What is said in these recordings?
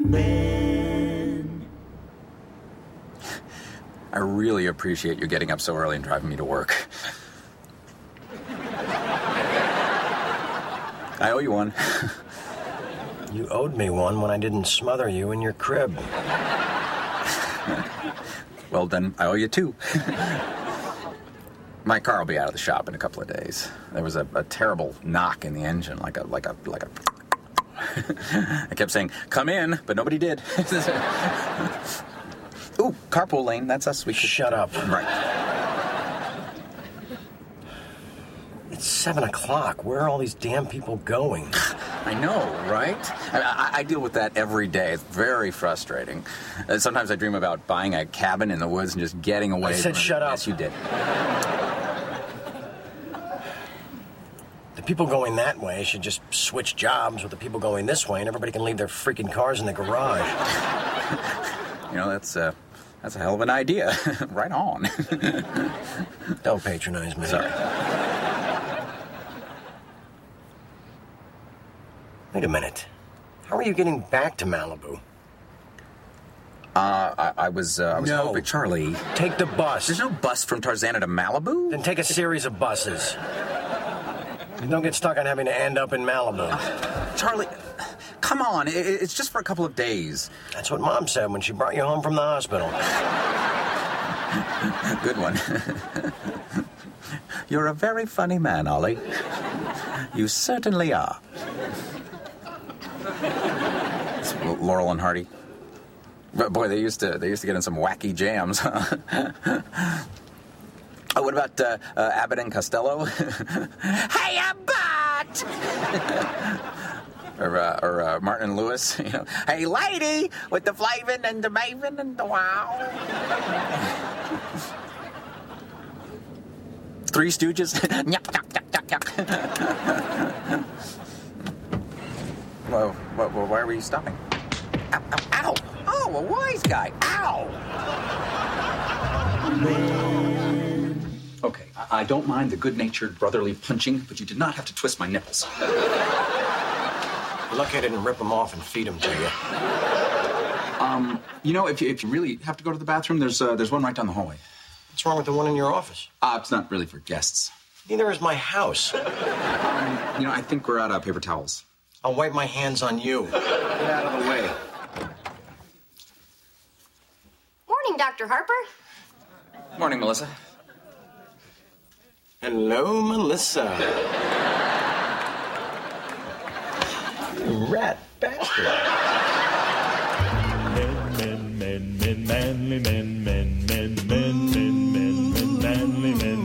Men. I really appreciate you getting up so early and driving me to work. I owe you one. You owed me one when I didn't smother you in your crib. Well, then I owe you two. My car will be out of the shop in a couple of days. There was a terrible knock in the engine, like a. I kept saying, "Come in," but nobody did. Ooh, carpool lane. That's us. We should... Shut up. Right. It's 7 o'clock. Where are all these damn people going? I know, right? I deal with that every day. It's very frustrating. Sometimes I dream about buying a cabin in the woods and just getting away. I said shut up. Yes, you did. The people going that way should just switch jobs with the people going this way, and everybody can leave their freaking cars in the garage. You know, that's a hell of an idea. Right on. Don't patronize me. Sorry. Wait a minute. How are you getting back to Malibu? I was No. hoping... Charlie. Take the bus. There's no bus from Tarzana to Malibu? Then take a series of buses. You don't get stuck on having to end up in Malibu. Charlie, come on. It's just for a couple of days. That's what Mom said when she brought you home from the hospital. Good one. You're a very funny man, Ollie. You certainly are. It's Laurel and Hardy. But boy, they used to get in some wacky jams. Oh, what about Abbott and Costello? Hey, Abbott! or Martin and Lewis. You know, hey, lady, with the flavin and the maven and the wow. Three Stooges. Nyuk, nyuk, nyuk, nyuk, nyuk. Whoa, why are we stopping? Ow, ow, ow! Oh, a wise guy. Ow! Okay, I don't mind the good-natured brotherly punching, but you did not have to twist my nipples. You're lucky I didn't rip them off and feed them to you. You know, if you really have to go to the bathroom, there's one right down the hallway. What's wrong with the one in your office? It's not really for guests. Neither is my house. You know, I think we're out of paper towels. I'll wipe my hands on you. Get out of the way. Morning, Dr. Harper. Morning, Melissa. Hello, Melissa. You rat bastard. Men, manly men, manly men.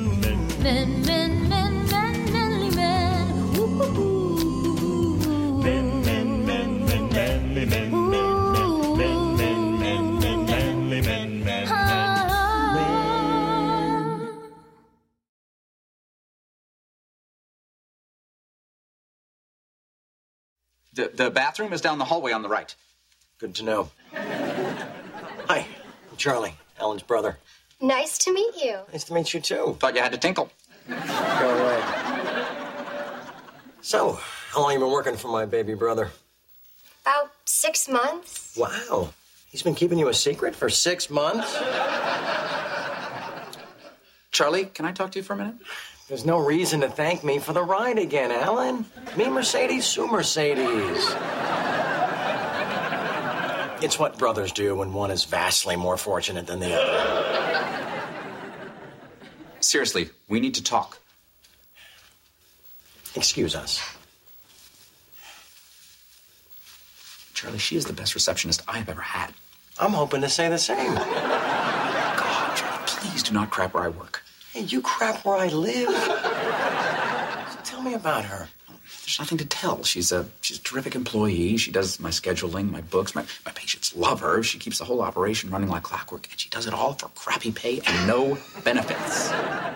Manly men. Woo-hoo-hoo. Manly men. Manly men. The bathroom is down the hallway on the right. Good to know. Hi, I'm Charlie, Alan's brother. Nice to meet you. Nice to meet you, too. Thought you had to tinkle. Go away. So, how long you been working for my baby brother? About 6 months. Wow. He's been keeping you a secret for 6 months? Charlie, can I talk to you for a minute? There's no reason to thank me for the ride again, Alan. Me Mercedes, Sue Mercedes. It's what brothers do when one is vastly more fortunate than the other. Seriously, we need to talk. Excuse us. Charlie, she is the best receptionist I have ever had. I'm hoping to say the same. God, Charlie, please do not crap where I work. Hey, you crap where I live. So tell me about her. There's nothing to tell. She's a terrific employee. She does my scheduling, my books. My patients love her. She keeps the whole operation running like clockwork, and she does it all for crappy pay and no benefits.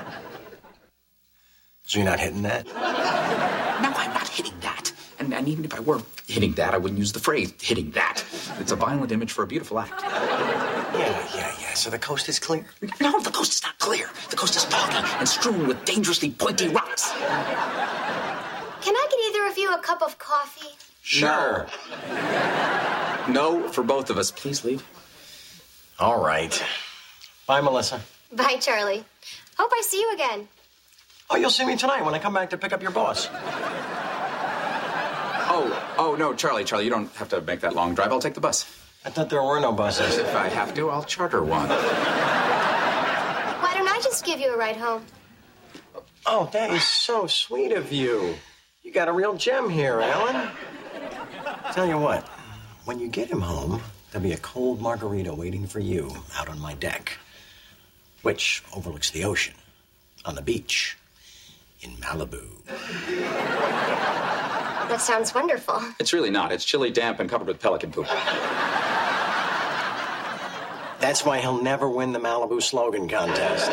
So you're not hitting that? No, I'm not hitting that. And even if I were hitting that, I wouldn't use the phrase hitting that. It's a violent image for a beautiful act. Yeah. So the coast is clear? No, the coast is not clear. The coast is foggy and strewn with dangerously pointy rocks. Can I get either of you a cup of coffee? Sure. No, for both of us. Please leave. All right. Bye, Melissa. Bye, Charlie. Hope I see you again. Oh, you'll see me tonight when I come back to pick up your boss. Oh, no, Charlie, you don't have to make that long drive. I'll take the bus. I thought there were no buses. If I have to, I'll charter one. Why don't I just give you a ride home? Oh, that is so sweet of you. You got a real gem here, Alan. Tell you what, when you get him home, there'll be a cold margarita waiting for you out on my deck, which overlooks the ocean on the beach in Malibu. That sounds wonderful. It's really not. It's chilly, damp, and covered with pelican poop. That's why he'll never win the Malibu slogan contest.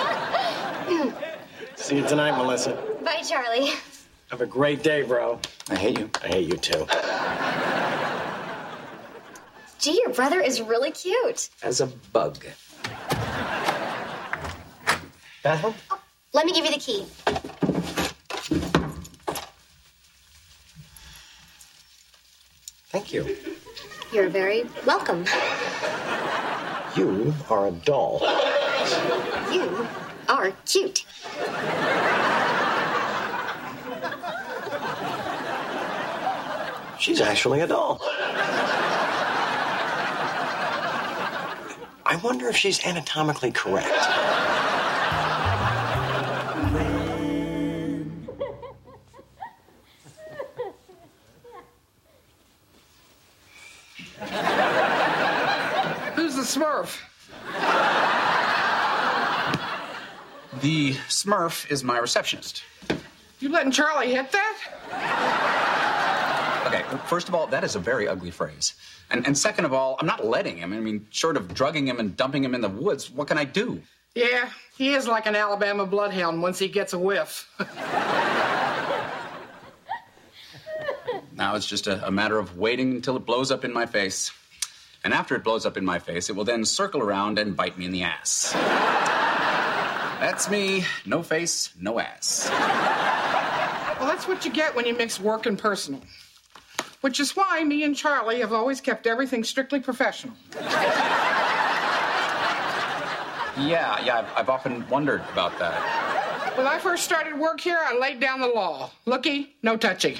See you tonight, Melissa. Bye, Charlie. Have a great day, bro. I hate you. I hate you, too. Gee, your brother is really cute. As a bug. Bathroom? Oh, let me give you the key. Thank you. You're very welcome. You are a doll. You are cute. She's actually a doll. I wonder if she's anatomically correct. Who's the Smurf? The Smurf is my receptionist. You letting Charlie hit that? Okay, first of all, that is a very ugly phrase. And second of all, I'm not letting him. I mean, short of drugging him and dumping him in the woods, what can I do? Yeah, he is like an Alabama bloodhound once he gets a whiff. Now it's just a matter of waiting until it blows up in my face. And after it blows up in my face, it will then circle around and bite me in the ass. That's me. No face, no ass. Well, that's what you get when you mix work and personal. Which is why me and Charlie have always kept everything strictly professional. Yeah, I've often wondered about that. When I first started work here, I laid down the law. Looky, no touchy.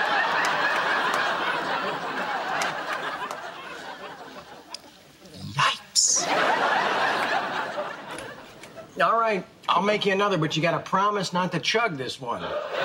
Yipes. All right, I'll make you another, but you gotta promise not to chug this one.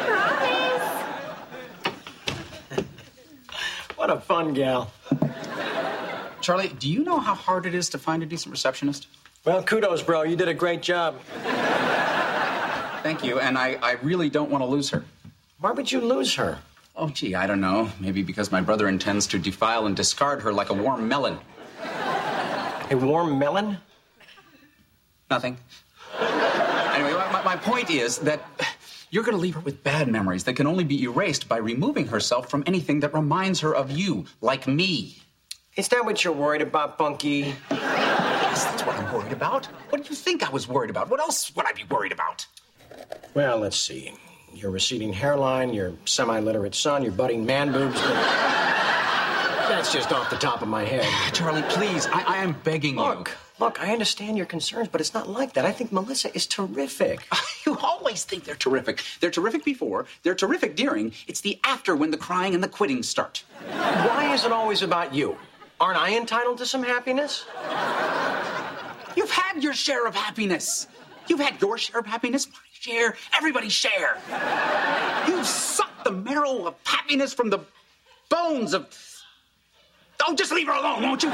What a fun gal. Charlie, do you know how hard it is to find a decent receptionist? Well, kudos, bro. You did a great job. Thank you, and I really don't want to lose her. Why would you lose her? Oh, gee, I don't know. Maybe because my brother intends to defile and discard her like a warm melon. A warm melon? Nothing. Anyway, my point is that you're going to leave her with bad memories that can only be erased by removing herself from anything that reminds her of you, like me. Is that what you're worried about, Bunky? Yes, that's what I'm worried about. What do you think I was worried about? What else would I be worried about? Well, let's see. Your receding hairline, your semi-literate son, your budding man boobs. That's just off the top of my head. Charlie, please, I am begging you. Look, I understand your concerns, but it's not like that. I think Melissa is terrific. You always think they're terrific. They're terrific before, they're terrific during. It's the after when the crying and the quitting start. Why is it always about you? Aren't I entitled to some happiness? You've had your share of happiness. You've had your share of happiness, my share, everybody's share. You've sucked the marrow of happiness from the bones of... Oh, just leave her alone, won't you?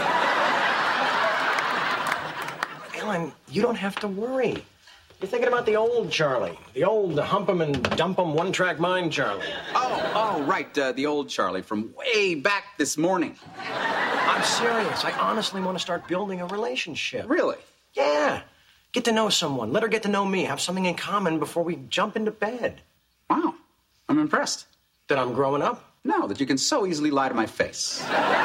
Ellen, you don't have to worry. You're thinking about the old Charlie. The old hump 'em and dump 'em one-track mind Charlie. Oh, right, the old Charlie from way back this morning. I'm serious. I honestly want to start building a relationship. Really? Yeah. Get to know someone. Let her get to know me. Have something in common before we jump into bed. Wow, I'm impressed. That I'm growing up? No, that you can so easily lie to my face.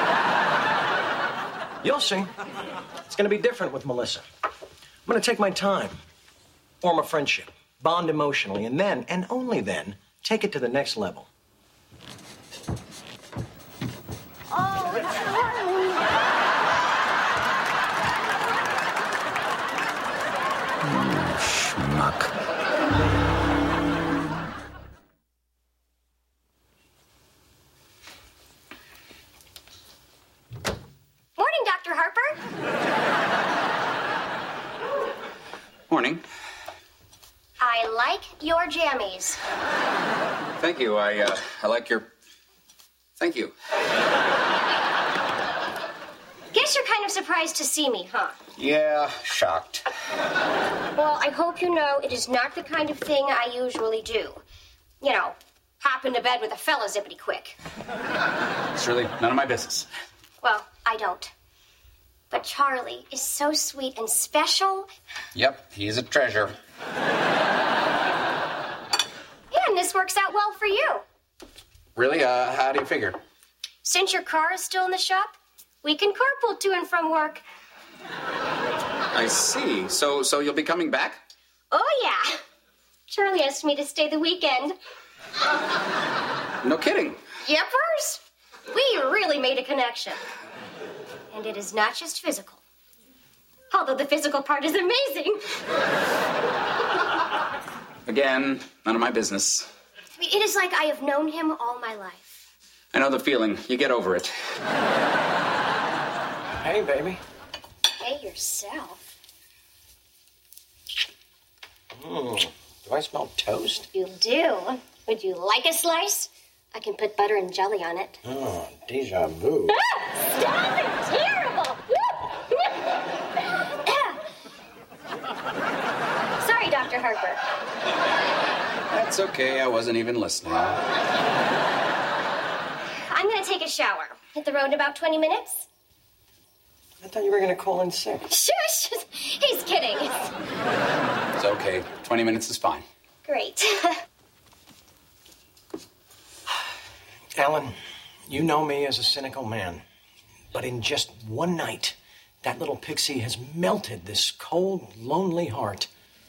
You'll see. It's going to be different with Melissa. I'm going to take my time, form a friendship, bond emotionally, and then, and only then, take it to the next level. Oh, Charlie. muck. Morning, Dr. Harper. Morning. I like your jammies. Thank you. I like your... Thank you. Guess you're kind of surprised to see me, huh? Yeah, shocked. Well, I hope you know it is not the kind of thing I usually do. You know, hop into bed with a fella zippity quick. It's really none of my business. Well, I don't. But Charlie is so sweet and special. Yep, he's a treasure. Yeah, and this works out well for you. Really? How do you figure? Since your car is still in the shop, we can carpool to and from work. I see. So you'll be coming back? Oh, yeah. Charlie asked me to stay the weekend. No kidding. Yepers. We really made a connection. And it is not just physical. Although the physical part is amazing. Again, none of my business. I mean, it is like I have known him all my life. I know the feeling. You get over it. Hey, baby. Hey, yourself. Do I smell toast? You do. Would you like a slice? I can put butter and jelly on it. Oh, deja vu. Stop it! Terrible! Sorry, Dr. Harper. That's okay. I wasn't even listening. I'm gonna take a shower. Hit the road in about 20 minutes. I thought you were going to call in sick. Shush! He's kidding. It's okay. 20 minutes is fine. Great. Alan, you know me as a cynical man. But in just one night, that little pixie has melted this cold, lonely heart.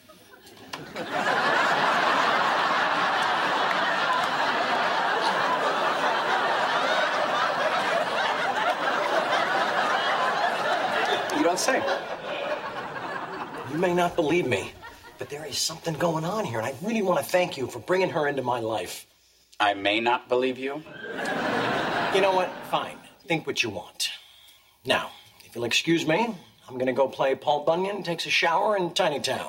You don't say. You may not believe me, but there is something going on here, and I really want to thank you for bringing her into my life. I may not believe you. You know what? Fine. Think what you want. Now, if you'll excuse me, I'm going to go play Paul Bunyan takes a shower in Tiny Town.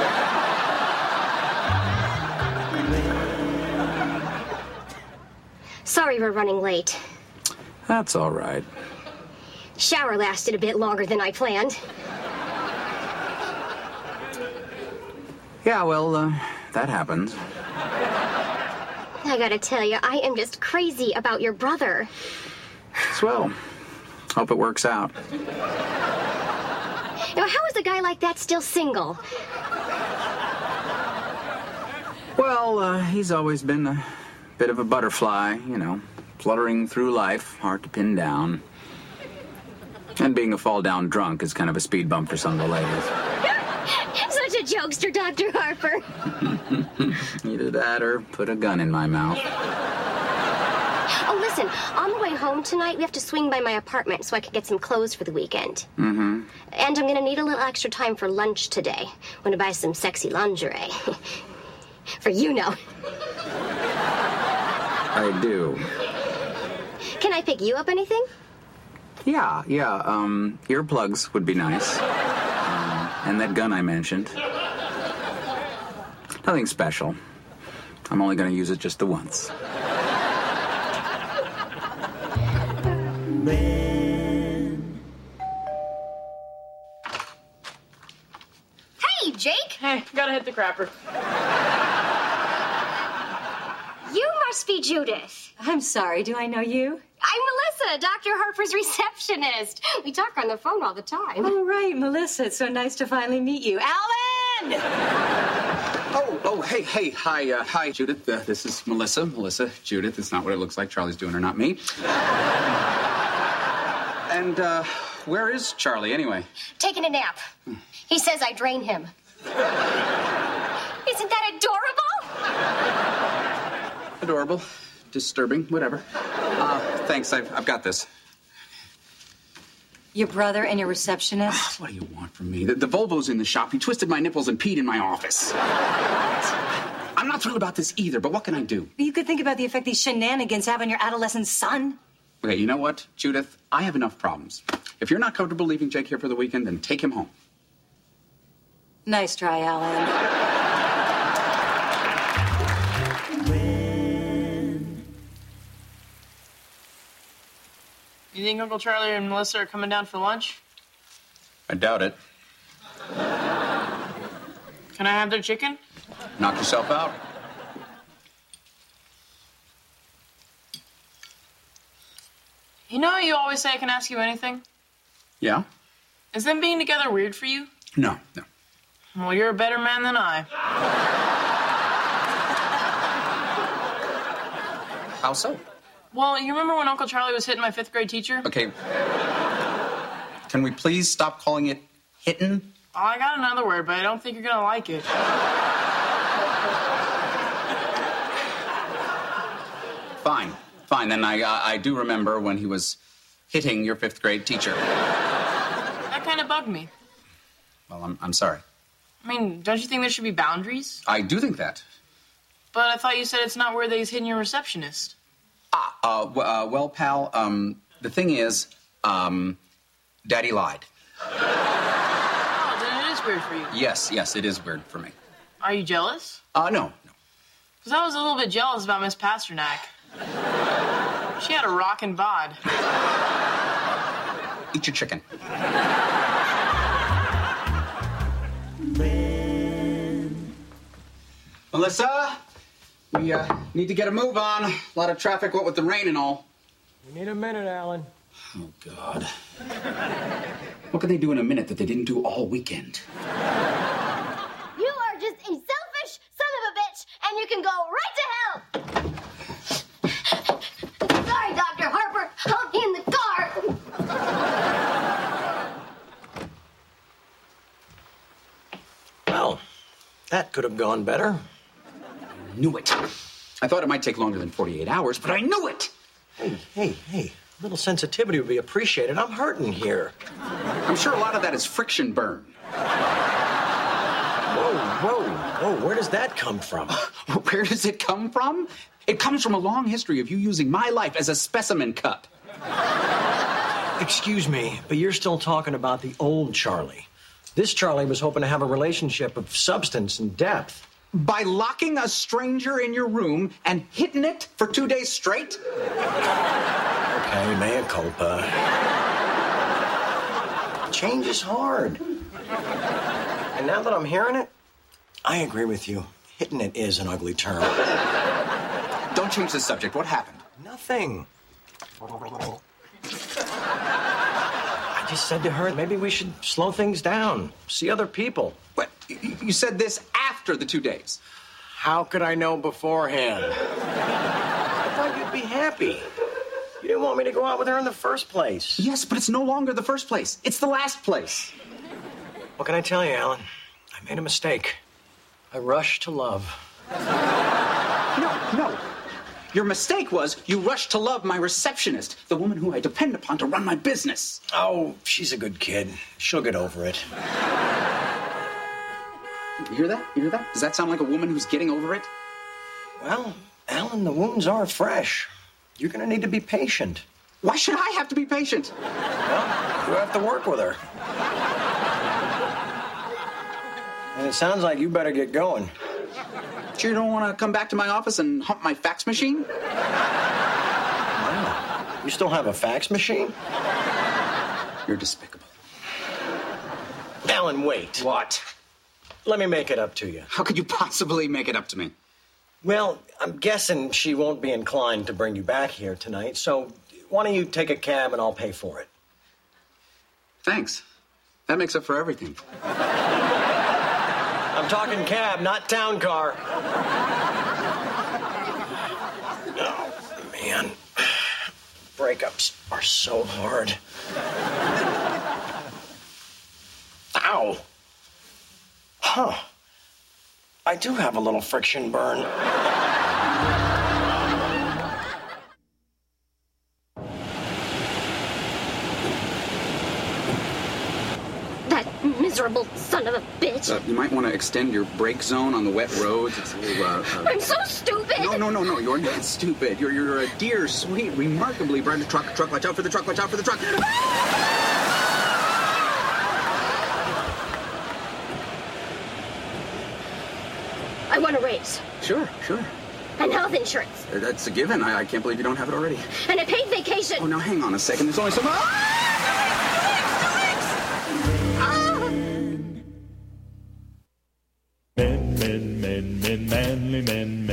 Sorry we're running late. That's all right. Shower lasted a bit longer than I planned. Yeah, well, that happens. I gotta tell you, I am just crazy about your brother. Swell. Hope it works out. Now, how is a guy like that still single? Well, he's always been a bit of a butterfly, you know, fluttering through life, hard to pin down. And being a fall-down drunk is kind of a speed bump for some of the ladies. Such a jokester, Dr. Harper. Either that or put a gun in my mouth. Oh, listen, on the way home tonight, we have to swing by my apartment so I can get some clothes for the weekend. Mm-hmm. And I'm gonna need a little extra time for lunch today. Want to buy some sexy lingerie. For you know. I do. Can I pick you up anything? Yeah, earplugs would be nice. And that gun I mentioned. Nothing special. I'm only going to use it just the once. Hey, Jake! Hey, gotta hit the crapper. You must be Judith. I'm sorry, do I know you? I'm Melissa, Dr. Harper's receptionist. We talk on the phone all the time. Oh, right, Melissa. It's so nice to finally meet you. Alan! Hi, Judith. This is Melissa. Melissa, Judith. It's not what it looks like. Charlie's doing her, not me. And, where is Charlie, anyway? Taking a nap. He says I drain him. Isn't that adorable? Adorable. Disturbing. Whatever. Thanks. I've got this. Your brother and your receptionist? What do you want from me? The Volvo's in the shop. He twisted my nipples and peed in my office. I'm not thrilled about this either, but what can I do? You could think about the effect these shenanigans have on your adolescent son. Okay, you know what, Judith? I have enough problems. If you're not comfortable leaving Jake here for the weekend, then take him home. Nice try, Alan. You think Uncle Charlie and Melissa are coming down for lunch? I doubt it. Can I have their chicken? Knock yourself out. You know how you always say I can ask you anything? Yeah? Is them being together weird for you? No. Well, you're a better man than I. How so? Well, you remember when Uncle Charlie was hitting my 5th grade teacher? Okay. Can we please stop calling it hitting? Oh, I got another word, but I don't think you're gonna like it. Fine. Then I do remember when he was hitting your 5th grade teacher. That kind of bugged me. Well, I'm sorry. I mean, don't you think there should be boundaries? I do think that. But I thought you said it's not weird that he's hitting your receptionist. Well, pal, the thing is, Daddy lied. Oh, then it is weird for you. Yes, it is weird for me. Are you jealous? No. Because I was a little bit jealous about Miss Pasternak. She had a rockin' bod. Eat your chicken. Melissa, we need to get a move on. A lot of traffic, what with the rain and all. We need a minute, Alan. Oh, God. What could they do in a minute that they didn't do all weekend? You are just a selfish son of a bitch, and you can go right to hell. Sorry, Dr. Harper. I'll be in the car. Well, that could have gone better. Knew it. I thought it might take longer than 48 hours, but I knew it. Hey. A little sensitivity would be appreciated. I'm hurting here. I'm sure a lot of that is friction burn. Whoa. Where does that come from? Where does it come from? It comes from a long history of you using my life as a specimen cup. Excuse me, but you're still talking about the old Charlie. This Charlie was hoping to have a relationship of substance and depth. By locking a stranger in your room and hitting it for 2 days straight? Okay, mea culpa. Change is hard. And now that I'm hearing it, I agree with you. Hitting it is an ugly term. Don't change the subject. What happened? Nothing. I just said to her, maybe we should slow things down, see other people. What? You said this after the 2 days. How could I know beforehand? I thought you'd be happy. You didn't want me to go out with her in the first place. Yes, but it's no longer the first place. It's the last place. What can I tell you, Alan? I made a mistake. I rushed to love. No. Your mistake was you rushed to love my receptionist, the woman who I depend upon to run my business. Oh, she's a good kid. She'll get over it. You hear that? Does that sound like a woman who's getting over it? Well, Alan, the wounds are fresh. You're going to need to be patient. Why should I have to be patient? Well, you have to work with her. And it sounds like you better get going. You don't want to come back to my office and hump my fax machine? Wow. You still have a fax machine? You're despicable. Alan, wait. What? Let me make it up to you. How could you possibly make it up to me? Well, I'm guessing she won't be inclined to bring you back here tonight, so why don't you take a cab and I'll pay for it? Thanks. That makes up for everything. I'm talking cab, not town car. Oh, man. Breakups are so hard. Ow. Huh. I do have a little friction burn. miserable son of a bitch. You might want to extend your brake zone on the wet roads. It's a little, I'm so stupid. No, you're not stupid. You're a dear, sweet, remarkably bright truck. Watch out for the truck. Watch out for the truck. I want a raise. Sure. And health insurance. That's a given. I can't believe you don't have it already. And a paid vacation. Oh, now hang on a second. There's only some... Men, manly men.